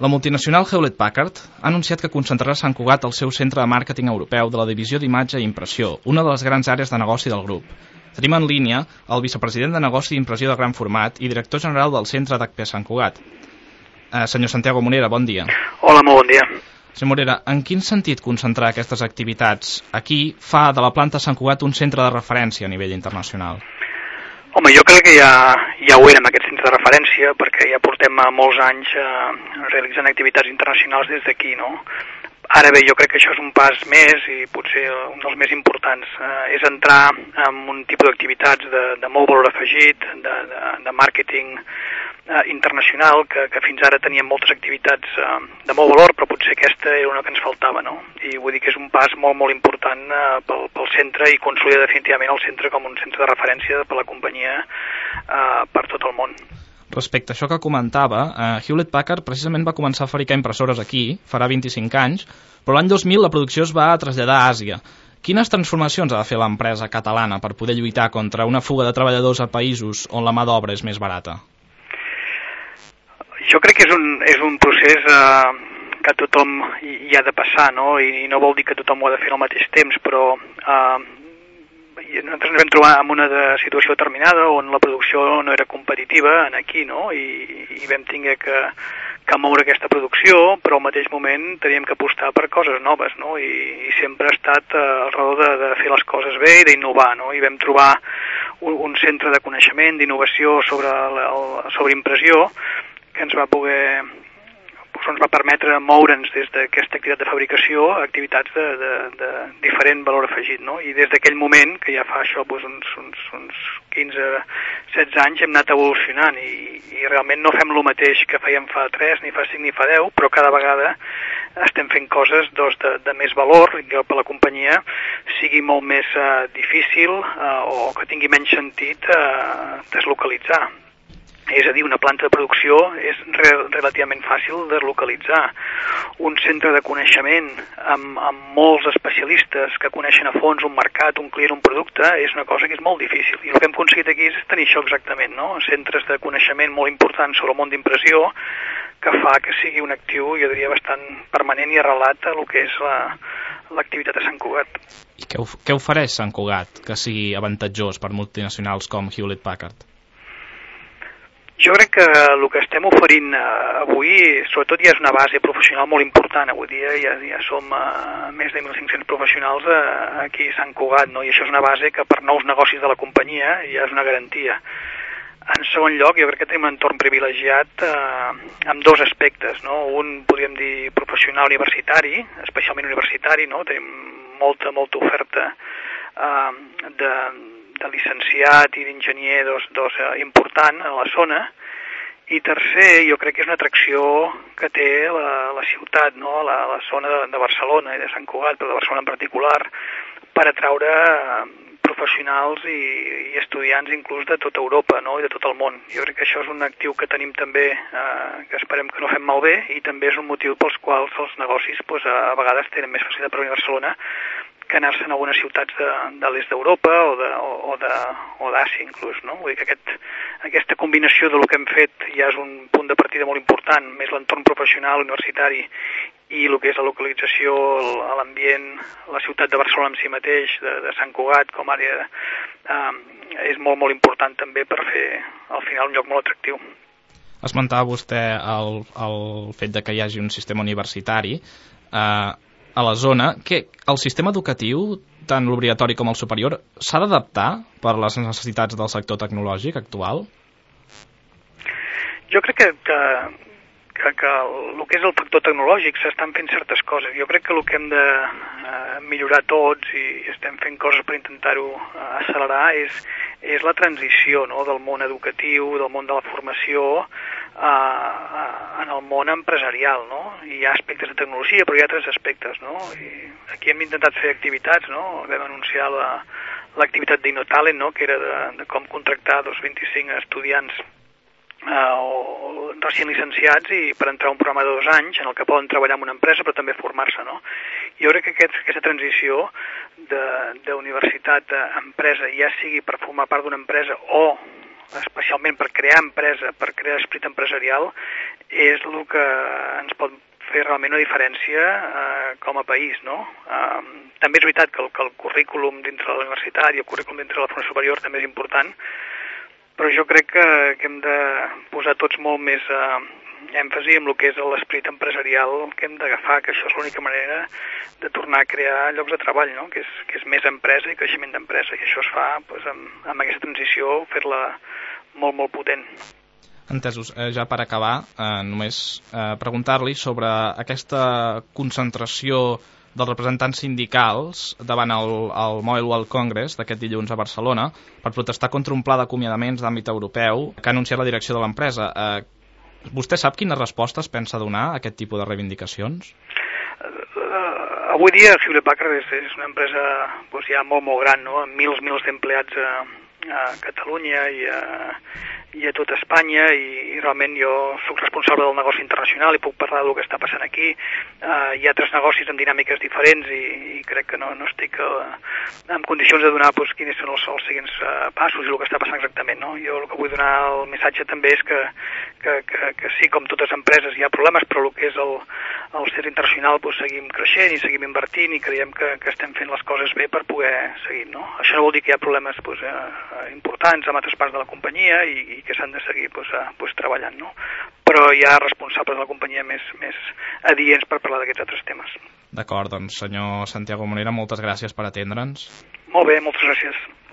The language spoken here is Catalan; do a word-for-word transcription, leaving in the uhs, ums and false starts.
La multinacional Hewlett-Packard ha anunciat que concentrarà a Sant Cugat el seu centre de màrqueting europeu de la divisió d'imatge i impressió, una de les grans àrees de negoci del grup. Tenim en línia el vicepresident de negoci d'impressió de gran format i director general del centre d'H P Sant Cugat. Eh, senyor Santiago Morera, bon dia. Hola, molt bon dia. Senyor Morera, en quin sentit concentrar aquestes activitats aquí fa de la planta Sant Cugat un centre de referència a nivell internacional? Home, jo crec que ja, ja ho érem, aquest centre de referència, perquè ja portem molts anys eh, realitzant activitats internacionals des d'aquí, no? Ara bé, jo crec que això és un pas més i potser un dels més importants. Eh, és entrar en un tipus d'activitats de, de molt valor afegit, de, de, de màrqueting eh, internacional, que, que fins ara teníem moltes activitats eh, de molt valor, però potser aquesta era una que ens faltava, no? I vull dir que és un pas molt, molt important eh, pel, pel centre i consolida definitivament el centre com un centre de referència per la companyia eh, per tot el món. Respecte a això que comentava, eh, Hewlett-Packard precisament va començar a fabricar impressores aquí, farà vint-i-cinc anys, però l'any dos mil la producció es va traslladar a Àsia. Quines transformacions ha de fer l'empresa catalana per poder lluitar contra una fuga de treballadors a països on la mà d'obra és més barata? Jo crec que és un, és un procés eh, que tothom hi ha de passar, no? I, i no vol dir que tothom ho ha de fer al mateix temps, però eh, nosaltres ens vam trobar en una de situació determinada on la producció no era competitiva en aquí, no? I, i vam tinguer que, que moure aquesta producció, però al mateix moment teníem que apostar per coses noves, no? I, i sempre ha estat eh, al redor de, de fer les coses bé i d'innovar, no? I vam trobar un, un centre de coneixement, d'innovació sobre, la, sobre impressió que ens va poder... ens va permetre moure'ns des d'aquesta activitat de fabricació a activitats de, de, de diferent valor afegit, no? I des d'aquell moment, que ja fa això doncs, uns, uns, uns quinze setze anys, hem anat evolucionant i, i realment no fem el mateix que fèiem fa tres, ni fa cinc, ni fa deu, però cada vegada estem fent coses doncs, de, de més valor i que per la companyia sigui molt més uh, difícil uh, o que tingui menys sentit uh, deslocalitzar. És a dir, una planta de producció és re relativament fàcil de localitzar. Un centre de coneixement amb, amb molts especialistes que coneixen a fons un mercat, un client, un producte, és una cosa que és molt difícil. I el que hem aconseguit aquí és tenir això exactament, no? Centres de coneixement molt importants sobre el món d'impressió que fa que sigui un actiu, jo diria, bastant permanent i arrelat a el que és l'activitat la, a Sant Cugat. I què, què ofereix Sant Cugat que sigui avantatjós per multinacionals com Hewlett-Packard? Jo crec que el que estem oferint avui, sobretot ja és una base professional molt important. Avui dia ja, ja som uh, més de mil cinc-cents professionals uh, aquí a Sant Cugat, no? I això és una base que per nous negocis de la companyia ja és una garantia. En segon lloc, jo crec que tenim un entorn privilegiat uh, amb dos aspectes, no? Un, podríem dir, professional universitari, especialment universitari, no? Tenim molta, molta oferta uh, de... de licenciat i d'enginyer dos, dos, eh, important a la zona. I tercer, jo crec que és una atracció que té la, la ciutat, no? la, la zona de, de Barcelona i de Sant Cugat, però de Barcelona en particular, per atraure eh, professionals i, i estudiants inclús de tota Europa, no? I de tot el món. Jo crec que això és un actiu que tenim també, eh, que esperem que no fem malbé, i també és un motiu pels quals els negocis pues, a, a vegades tenen més facilitat per venir a Barcelona que anar-se en algunes ciutats de, de l'est d'Europa o d'Àsia inclús, no? Vull dir que aquest, aquesta combinació de lo que hem fet ja és un punt de partida molt important, més l'entorn professional, universitari i el que és la localització, l'ambient, la ciutat de Barcelona en si mateix, de, de Sant Cugat com a àrea, eh, és molt, molt important també per fer al final un lloc molt atractiu. Esmentava vostè el, el fet de que hi hagi un sistema universitari eh, a la zona, que el sistema educatiu, tant l'obligatori com el superior, s'ha d'adaptar per les necessitats del sector tecnològic actual? Jo crec que, que, que, que el que és el factor tecnològic s'estan fent certes coses. Jo crec que el que hem de eh, millorar tots i estem fent coses per intentar-ho eh, accelerar és, és la transició, no? Del món educatiu, del món de la formació, Uh, en el món empresarial, no? Hi ha aspectes de tecnologia, però hi ha altres aspectes, no? I aquí hem intentat fer activitats, no? Vam anunciar l'activitat la, d'InnoTalent, no? Que era de, de com contractar dos vint-i-cinc estudiants uh, o recient licenciats i per entrar a un programa de dos anys en el que poden treballar en una empresa però també formar-se, no? Jo crec que aquest, aquesta transició d'universitat a empresa, ja sigui per formar part d'una empresa o especialment per crear empresa, per crear esperit empresarial, és el que ens pot fer realment una diferència eh, com a país, no? Eh, també és veritat que el, que el currículum dintre de la universitat i el currículum dintre de la formació superior també és important, però jo crec que, que hem de posar tots molt més eh, èmfasi en el que és l'esperit empresarial que hem d'agafar, que això és l'única manera de tornar a crear llocs de treball, no? que, és, que és més empresa i creixement d'empresa, i això es fa doncs, amb, amb aquesta transició, fer-la molt, molt potent. Entesos. Eh, ja per acabar, eh, només eh, preguntar-li sobre aquesta concentració dels representants sindicals davant el, el Mobile World Congress d'aquest dilluns a Barcelona per protestar contra un pla d'acomiadaments d'àmbit europeu que ha anunciat la direcció de l'empresa. Eh, vostè sap quines respostes pensa donar a aquest tipus de reivindicacions? Uh, avui dia Hewlett Packard és, és una empresa doncs, ja molt, molt gran, no? amb mils, mils d'empleats a, a Catalunya i a, i a tot Espanya, i, i realment jo soc responsable del negoci internacional i puc parlar del que està passant aquí. Uh, hi ha altres negocis amb dinàmiques diferents i, i crec que no, no estic uh, en condicions de donar doncs, quins són els, els seguents uh, passos i el que està passant exactament. No? Jo el que vull donar el missatge també és que, que, que, que sí, com totes empreses hi ha problemes, però el que és el, el ser internacional doncs, seguim creixent i seguim invertint i creiem que, que estem fent les coses bé per poder seguir. No? Això no vol dir que hi ha problemes doncs, uh, importants en altres parts de la companyia i, i que s'han de seguir pues, a, pues, treballant, no? Però hi ha responsables de la companyia més, més adients per parlar d'aquests altres temes. D'acord, doncs senyor Santiago Monera, moltes gràcies per atendre'ns. Molt bé, moltes gràcies.